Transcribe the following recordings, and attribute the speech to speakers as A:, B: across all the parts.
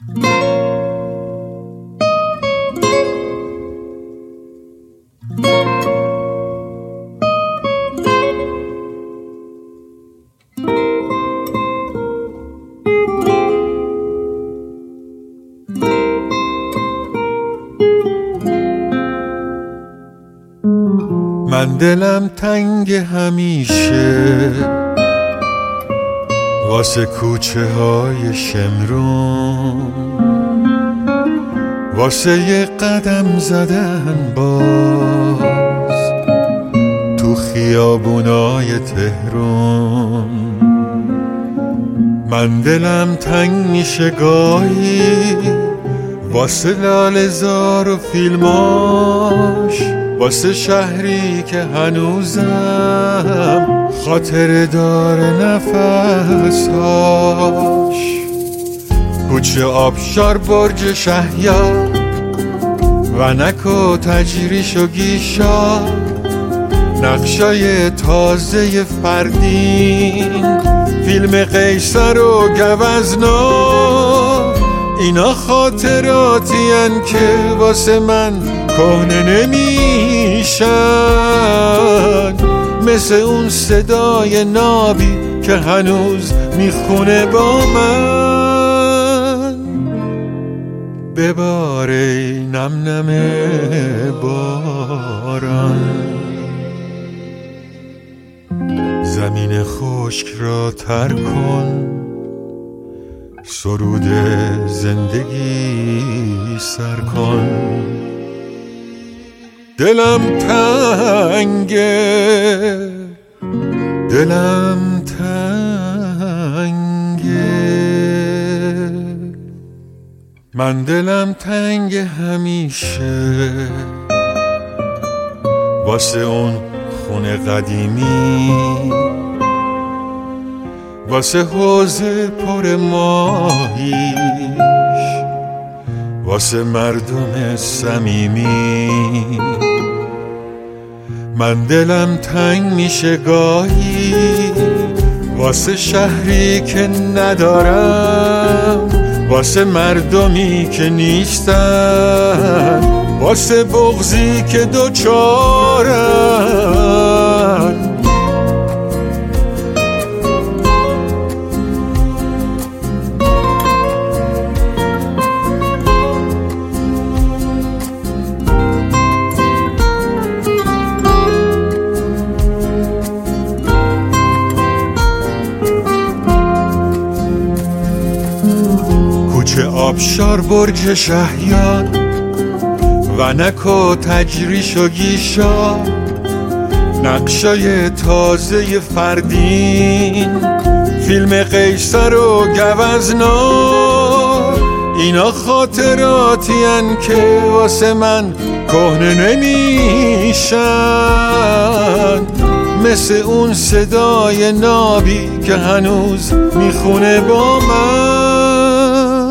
A: من دلم تنگ همیشه واسه کوچه های شمرون، واسه یه قدم زدن باز تو خیابونای تهرون. من دلم تنگ میشه گاهی واسه لاله‌زار و فیلماش، واسه شهری که هنوزم خاطره داره نفساش. کوچه آبشار، برج شهیار، ونک و تجریش و گیشا، نقشای تازه فردین، فیلم قیصر و گوزنا، اینا خاطراتین که واسه من کهنه نمیشن، مثل اون صدای نابی که هنوز میخونه با من. بباره نم نم باران، زمین خشک را تر کن، سرود زندگی سر کن. دلم تنگه، دلم تنگه، من دلم تنگ همیشه واسه اون خونه قدیمی، واسه حوض پر ماهیش، واسه مردم صمیمی. من دلم تنگ میشه گاهی واسه شهری که ندارم، واسه مردمی که نیستن، واسه بغضی که دوچارن. کوچه آبشار، برج شهیار، ونک و تجریش و گیشا، نقشای تازه فردین، فیلم قیصر و گوزنا، اینا خاطراتین که واسه من کهنه نمیشن، مثل اون صدای نابی که هنوز میخونه با من.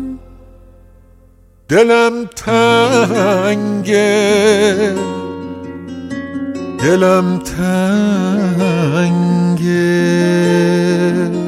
A: دلم تنگه، دلم تنگه.